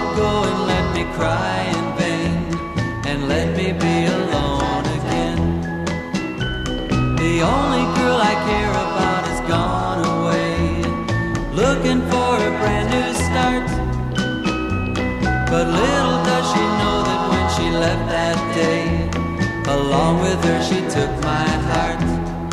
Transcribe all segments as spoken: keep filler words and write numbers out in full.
would go and let me cry in vain, and let me be alone again. The only girl I care about has gone away, looking for a brand new start. But little does she know that when she left that day, along with her she took my heart.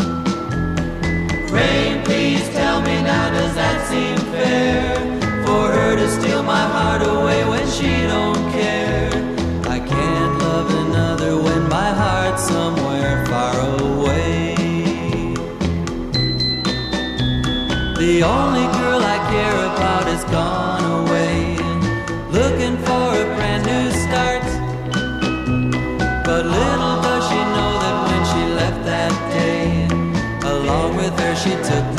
Rain, please tell me now, does that seem fair? For her to steal my heart away when she don't care. I can't love another when my heart's somewhere far away. The only girl I care about has gone away, looking for a brand new start. But little does she know that when she left that day, along with her she took